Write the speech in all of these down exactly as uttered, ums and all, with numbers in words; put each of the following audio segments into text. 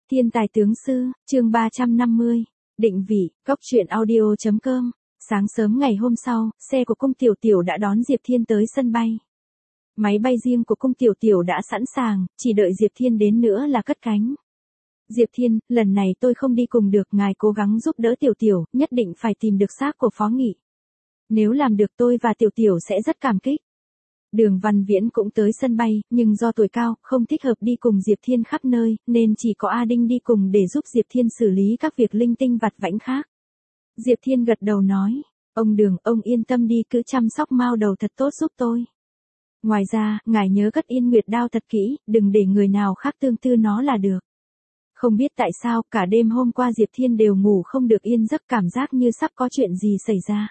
Thiên tài tướng sư, chương ba trăm năm mươi, định vị, góc truyện audio chấm com. Sáng sớm ngày hôm sau, xe của cung Tiểu Tiểu đã đón Diệp Thiên tới sân bay. Máy bay riêng của cung Tiểu Tiểu đã sẵn sàng, chỉ đợi Diệp Thiên đến nữa là cất cánh. Diệp Thiên, lần này tôi không đi cùng được, ngài cố gắng giúp đỡ Tiểu Tiểu, nhất định phải tìm được xác của Phó Nghị. Nếu làm được tôi và Tiểu Tiểu sẽ rất cảm kích. Đường Văn Viễn cũng tới sân bay, nhưng do tuổi cao, không thích hợp đi cùng Diệp Thiên khắp nơi, nên chỉ có A Đinh đi cùng để giúp Diệp Thiên xử lý các việc linh tinh vặt vãnh khác. Diệp Thiên gật đầu nói, ông Đường, ông yên tâm đi, cứ chăm sóc Mao Đầu thật tốt giúp tôi. Ngoài ra, ngài nhớ cất Yên Nguyệt đao thật kỹ, đừng để người nào khác tương tư nó là được. Không biết tại sao, cả đêm hôm qua Diệp Thiên đều ngủ không được yên giấc, cảm giác như sắp có chuyện gì xảy ra.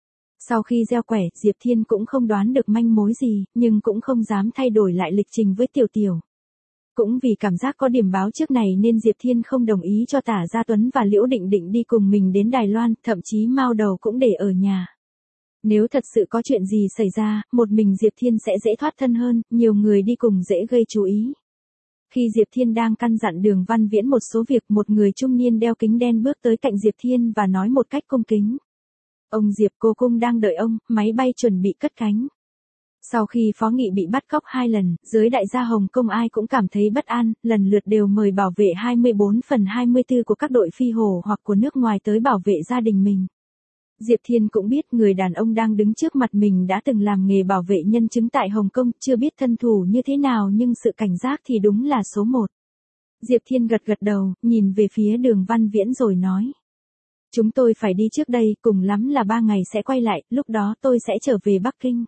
Sau khi gieo quẻ, Diệp Thiên cũng không đoán được manh mối gì, nhưng cũng không dám thay đổi lại lịch trình với Tiểu Tiểu. Cũng vì cảm giác có điểm báo trước này nên Diệp Thiên không đồng ý cho Tả Gia Tuấn và Liễu Định Định đi cùng mình đến Đài Loan, thậm chí Mao Đầu cũng để ở nhà. Nếu thật sự có chuyện gì xảy ra, một mình Diệp Thiên sẽ dễ thoát thân hơn, nhiều người đi cùng dễ gây chú ý. Khi Diệp Thiên đang căn dặn Đường Văn Viễn một số việc, một người trung niên đeo kính đen bước tới cạnh Diệp Thiên và nói một cách cung kính. Ông Diệp, cô cung đang đợi ông, máy bay chuẩn bị cất cánh. Sau khi Phó Nghị bị bắt cóc hai lần, giới đại gia Hồng Kông ai cũng cảm thấy bất an, lần lượt đều mời bảo vệ hai mươi bốn phần hai mươi tư của các đội phi hồ hoặc của nước ngoài tới bảo vệ gia đình mình. Diệp Thiên cũng biết người đàn ông đang đứng trước mặt mình đã từng làm nghề bảo vệ nhân chứng tại Hồng Kông, chưa biết thân thủ như thế nào nhưng sự cảnh giác thì đúng là số một. Diệp Thiên gật gật đầu, nhìn về phía Đường Văn Viễn rồi nói. Chúng tôi phải đi trước đây, cùng lắm là ba ngày sẽ quay lại, lúc đó tôi sẽ trở về Bắc Kinh.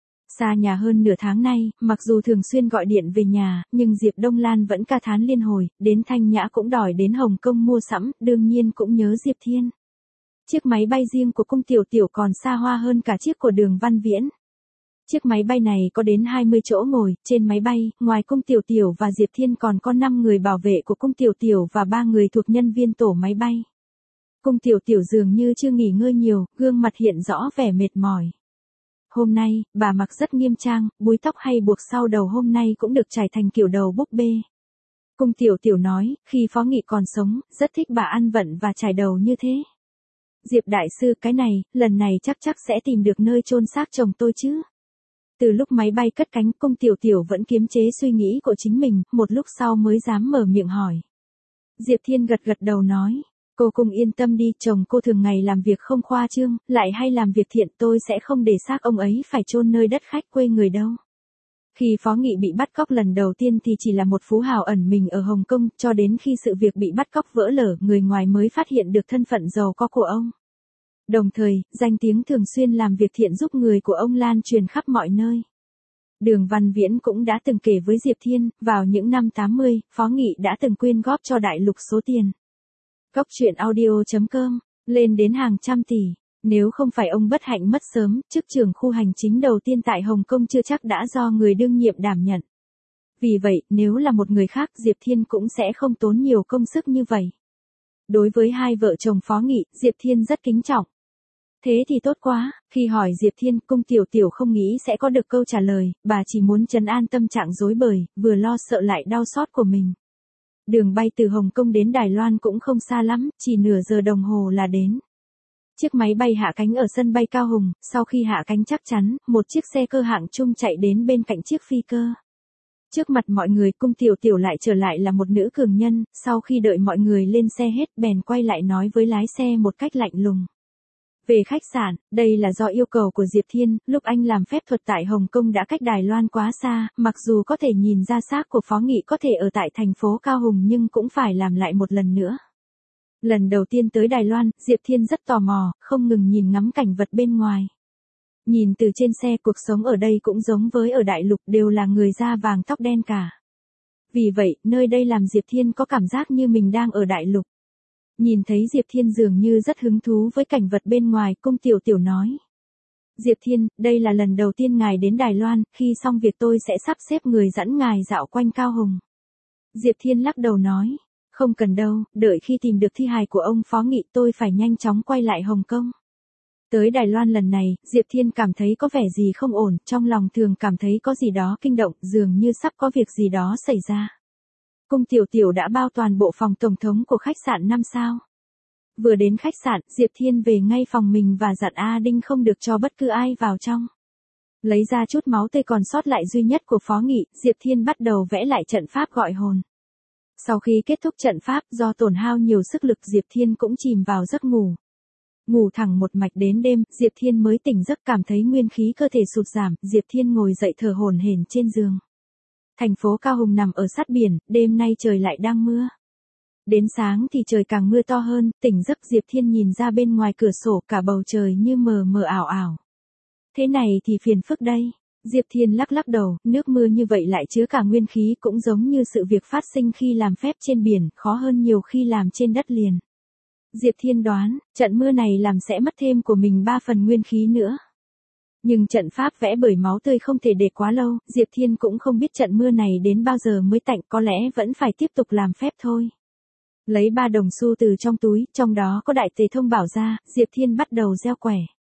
Xa nhà hơn nửa tháng nay, mặc dù thường xuyên gọi điện về nhà, nhưng Diệp Đông Lan vẫn ca thán liên hồi, đến Thanh Nhã cũng đòi đến Hồng Kông mua sắm, đương nhiên cũng nhớ Diệp Thiên. Chiếc máy bay riêng của cung Tiểu Tiểu còn xa hoa hơn cả chiếc của Đường Văn Viễn. Chiếc máy bay này có đến hai mươi chỗ ngồi, trên máy bay, ngoài cung Tiểu Tiểu và Diệp Thiên còn có năm người bảo vệ của cung Tiểu Tiểu và ba người thuộc nhân viên tổ máy bay. Cung Tiểu Tiểu dường như chưa nghỉ ngơi nhiều, gương mặt hiện rõ vẻ mệt mỏi. Hôm nay, bà mặc rất nghiêm trang, búi tóc hay buộc sau đầu hôm nay cũng được trải thành kiểu đầu búp bê. Cung Tiểu Tiểu nói, khi Phó Nghị còn sống, rất thích bà ăn vận và trải đầu như thế. Diệp đại sư, cái này, lần này chắc chắc sẽ tìm được nơi chôn xác chồng tôi chứ. Từ lúc máy bay cất cánh, Cung Tiểu Tiểu vẫn kiềm chế suy nghĩ của chính mình, một lúc sau mới dám mở miệng hỏi. Diệp Thiên gật gật đầu nói. Cô cung yên tâm đi, chồng cô thường ngày làm việc không khoa trương, lại hay làm việc thiện, tôi sẽ không để xác ông ấy phải chôn nơi đất khách quê người đâu. Khi Phó Nghị bị bắt cóc lần đầu tiên thì chỉ là một phú hào ẩn mình ở Hồng Kông, cho đến khi sự việc bị bắt cóc vỡ lở, người ngoài mới phát hiện được thân phận giàu có của ông. Đồng thời, danh tiếng thường xuyên làm việc thiện giúp người của ông lan truyền khắp mọi nơi. Đường Văn Viễn cũng đã từng kể với Diệp Thiên, vào những năm tám mươi, Phó Nghị đã từng quyên góp cho đại lục số tiền. Góc truyện audio chấm com, lên đến hàng trăm tỷ, nếu không phải ông bất hạnh mất sớm, chức trưởng khu hành chính đầu tiên tại Hồng Kông chưa chắc đã do người đương nhiệm đảm nhận. Vì vậy, nếu là một người khác, Diệp Thiên cũng sẽ không tốn nhiều công sức như vậy. Đối với hai vợ chồng Phó Nghị, Diệp Thiên rất kính trọng. Thế thì tốt quá, khi hỏi Diệp Thiên, cung Tiểu Tiểu không nghĩ sẽ có được câu trả lời, bà chỉ muốn trấn an tâm trạng rối bời, vừa lo sợ lại đau xót của mình. Đường bay từ Hồng Kông đến Đài Loan cũng không xa lắm, chỉ nửa giờ đồng hồ là đến. Chiếc máy bay hạ cánh ở sân bay Cao Hùng, sau khi hạ cánh chắc chắn, một chiếc xe cơ hạng trung chạy đến bên cạnh chiếc phi cơ. Trước mặt mọi người, cung Tiểu Tiểu lại trở lại là một nữ cường nhân, sau khi đợi mọi người lên xe hết bèn quay lại nói với lái xe một cách lạnh lùng. Về khách sạn, đây là do yêu cầu của Diệp Thiên, lúc anh làm phép thuật tại Hồng Kông đã cách Đài Loan quá xa, mặc dù có thể nhìn ra xác của Phó Nghị có thể ở tại thành phố Cao Hùng nhưng cũng phải làm lại một lần nữa. Lần đầu tiên tới Đài Loan, Diệp Thiên rất tò mò, không ngừng nhìn ngắm cảnh vật bên ngoài. Nhìn từ trên xe, cuộc sống ở đây cũng giống với ở đại lục, đều là người da vàng tóc đen cả. Vì vậy, nơi đây làm Diệp Thiên có cảm giác như mình đang ở đại lục. Nhìn thấy Diệp Thiên dường như rất hứng thú với cảnh vật bên ngoài, cung Tiểu Tiểu nói. Diệp Thiên, đây là lần đầu tiên ngài đến Đài Loan, khi xong việc tôi sẽ sắp xếp người dẫn ngài dạo quanh Cao Hùng. Diệp Thiên lắc đầu nói, không cần đâu, đợi khi tìm được thi hài của ông Phó Nghị tôi phải nhanh chóng quay lại Hồng Kông. Tới Đài Loan lần này, Diệp Thiên cảm thấy có vẻ gì không ổn, trong lòng thường cảm thấy có gì đó kinh động, dường như sắp có việc gì đó xảy ra. Cung Tiểu Tiểu đã bao toàn bộ phòng tổng thống của khách sạn năm sao. Vừa đến khách sạn, Diệp Thiên về ngay phòng mình và dặn A Đinh không được cho bất cứ ai vào trong. Lấy ra chút máu tươi còn sót lại duy nhất của Phó Nghị, Diệp Thiên bắt đầu vẽ lại trận pháp gọi hồn. Sau khi kết thúc trận pháp, do tổn hao nhiều sức lực, Diệp Thiên cũng chìm vào giấc ngủ. Ngủ thẳng một mạch đến đêm, Diệp Thiên mới tỉnh giấc, cảm thấy nguyên khí cơ thể sụt giảm, Diệp Thiên ngồi dậy thở hổn hển trên giường. Thành phố Cao Hùng nằm ở sát biển, đêm nay trời lại đang mưa. Đến sáng thì trời càng mưa to hơn, tỉnh giấc Diệp Thiên nhìn ra bên ngoài cửa sổ, cả bầu trời như mờ mờ ảo ảo. Thế này thì phiền phức đây. Diệp Thiên lắc lắc đầu, nước mưa như vậy lại chứa cả nguyên khí, cũng giống như sự việc phát sinh khi làm phép trên biển, khó hơn nhiều khi làm trên đất liền. Diệp Thiên đoán, trận mưa này làm sẽ mất thêm của mình ba phần nguyên khí nữa. Nhưng trận pháp vẽ bởi máu tươi không thể để quá lâu, Diệp Thiên cũng không biết trận mưa này đến bao giờ mới tạnh, có lẽ vẫn phải tiếp tục làm phép thôi. Lấy ba đồng xu từ trong túi, trong đó có đại tề thông bảo ra, Diệp Thiên bắt đầu gieo quẻ.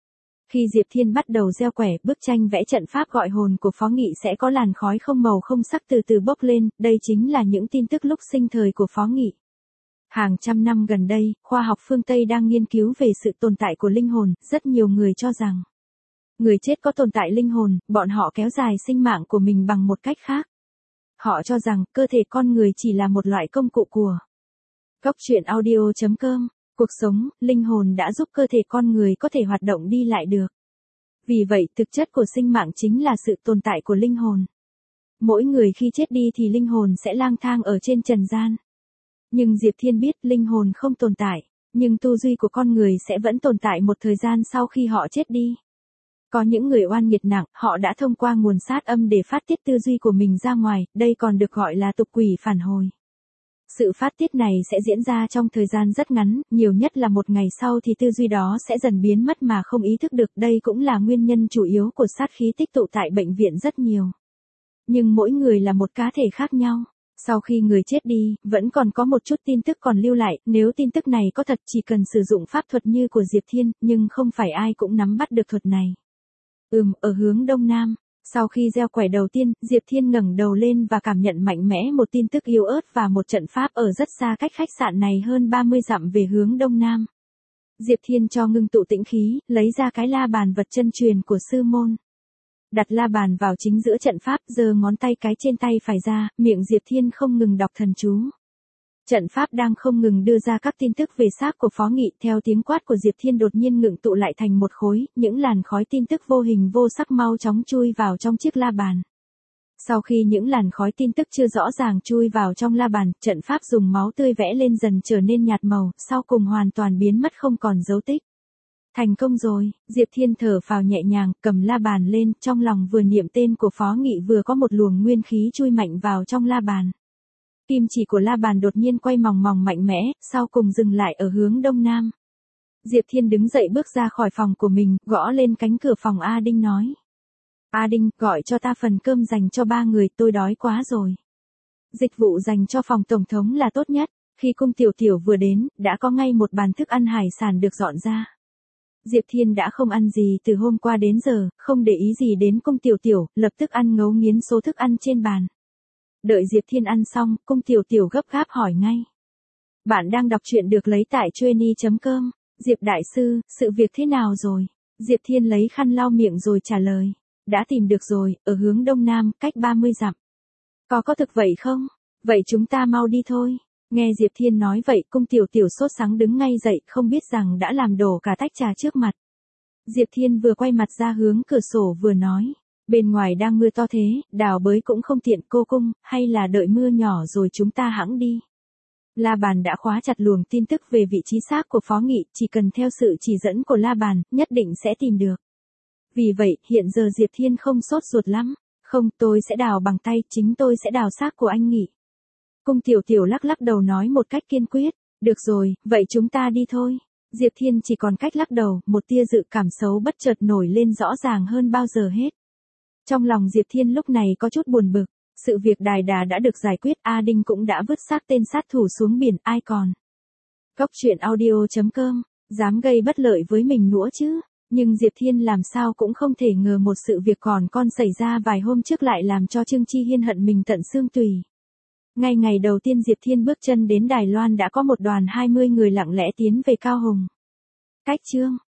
Khi Diệp Thiên bắt đầu gieo quẻ, bức tranh vẽ trận pháp gọi hồn của Phó Nghị sẽ có làn khói không màu không sắc từ từ bốc lên, đây chính là những tin tức lúc sinh thời của Phó Nghị. Hàng trăm năm gần đây, khoa học phương Tây đang nghiên cứu về sự tồn tại của linh hồn, rất nhiều người cho rằng người chết có tồn tại linh hồn, bọn họ kéo dài sinh mạng của mình bằng một cách khác. Họ cho rằng cơ thể con người chỉ là một loại công cụ của Góc truyện audio chấm com. Cuộc sống, linh hồn đã giúp cơ thể con người có thể hoạt động đi lại được. Vì vậy, thực chất của sinh mạng chính là sự tồn tại của linh hồn. Mỗi người khi chết đi thì linh hồn sẽ lang thang ở trên trần gian. Nhưng Diệp Thiên biết linh hồn không tồn tại, nhưng tư duy của con người sẽ vẫn tồn tại một thời gian sau khi họ chết đi. Có những người oan nghiệt nặng, họ đã thông qua nguồn sát âm để phát tiết tư duy của mình ra ngoài, đây còn được gọi là tục quỷ phản hồi. Sự phát tiết này sẽ diễn ra trong thời gian rất ngắn, nhiều nhất là một ngày sau thì tư duy đó sẽ dần biến mất mà không ý thức được, đây cũng là nguyên nhân chủ yếu của sát khí tích tụ tại bệnh viện rất nhiều. Nhưng mỗi người là một cá thể khác nhau. Sau khi người chết đi, vẫn còn có một chút tin tức còn lưu lại, nếu tin tức này có thật chỉ cần sử dụng pháp thuật như của Diệp Thiên, nhưng không phải ai cũng nắm bắt được thuật này. Ừm, ở hướng đông nam. Sau khi gieo quẻ đầu tiên, Diệp Thiên ngẩng đầu lên và cảm nhận mạnh mẽ một tin tức yếu ớt và một trận pháp ở rất xa cách khách sạn này hơn ba mươi dặm về hướng đông nam. Diệp Thiên cho ngưng tụ tĩnh khí, lấy ra cái la bàn vật chân truyền của sư môn. Đặt la bàn vào chính giữa trận pháp, giơ ngón tay cái trên tay phải ra, miệng Diệp Thiên không ngừng đọc thần chú. Trận pháp đang không ngừng đưa ra các tin tức về xác của Phó Nghị, theo tiếng quát của Diệp Thiên đột nhiên ngưng tụ lại thành một khối, những làn khói tin tức vô hình vô sắc mau chóng chui vào trong chiếc la bàn. Sau khi những làn khói tin tức chưa rõ ràng chui vào trong la bàn, trận pháp dùng máu tươi vẽ lên dần trở nên nhạt màu, sau cùng hoàn toàn biến mất không còn dấu tích. Thành công rồi, Diệp Thiên thở phào nhẹ nhàng, cầm la bàn lên, trong lòng vừa niệm tên của Phó Nghị vừa có một luồng nguyên khí chui mạnh vào trong la bàn. Kim chỉ của la bàn đột nhiên quay mòng mòng mạnh mẽ, sau cùng dừng lại ở hướng đông nam. Diệp Thiên đứng dậy bước ra khỏi phòng của mình, gõ lên cánh cửa phòng A Đinh nói. A Đinh, gọi cho ta phần cơm dành cho ba người, tôi đói quá rồi. Dịch vụ dành cho phòng tổng thống là tốt nhất, khi Cung Tiểu Tiểu vừa đến, đã có ngay một bàn thức ăn hải sản được dọn ra. Diệp Thiên đã không ăn gì từ hôm qua đến giờ, không để ý gì đến Cung Tiểu Tiểu, lập tức ăn ngấu nghiến số thức ăn trên bàn. Đợi Diệp Thiên ăn xong, Cung Tiểu Tiểu gấp gáp hỏi ngay. Bạn đang đọc truyện được lấy tại trueny chấm com. Diệp đại sư, sự việc thế nào rồi? Diệp Thiên lấy khăn lau miệng rồi trả lời. Đã tìm được rồi, ở hướng đông nam, cách ba mươi dặm. Có có thực vậy không? Vậy chúng ta mau đi thôi. Nghe Diệp Thiên nói vậy, Cung Tiểu Tiểu sốt sắng đứng ngay dậy, không biết rằng đã làm đổ cả tách trà trước mặt. Diệp Thiên vừa quay mặt ra hướng cửa sổ vừa nói. Bên ngoài đang mưa to thế, đào bới cũng không tiện, cô Cung, hay là đợi mưa nhỏ rồi chúng ta hẵng đi. La bàn đã khóa chặt luồng tin tức về vị trí xác của Phó Nghị, chỉ cần theo sự chỉ dẫn của la bàn, nhất định sẽ tìm được. Vì vậy, hiện giờ Diệp Thiên không sốt ruột lắm. Không, tôi sẽ đào bằng tay, chính tôi sẽ đào xác của anh Nghị. Cung Tiểu Tiểu lắc lắc đầu nói một cách kiên quyết. Được rồi, vậy chúng ta đi thôi. Diệp Thiên chỉ còn cách lắc đầu, một tia dự cảm xấu bất chợt nổi lên rõ ràng hơn bao giờ hết. Trong lòng Diệp Thiên lúc này có chút buồn bực, sự việc đài đà đã được giải quyết, A Đinh cũng đã vứt xác tên sát thủ xuống biển, ai còn. Góc truyện audio chấm com, dám gây bất lợi với mình nữa chứ, nhưng Diệp Thiên làm sao cũng không thể ngờ một sự việc còn con xảy ra vài hôm trước lại làm cho Trương Chi Hiên hận mình tận xương tùy. Ngay ngày đầu tiên Diệp Thiên bước chân đến Đài Loan đã có một đoàn hai mươi người lặng lẽ tiến về Cao Hùng. Cách chương,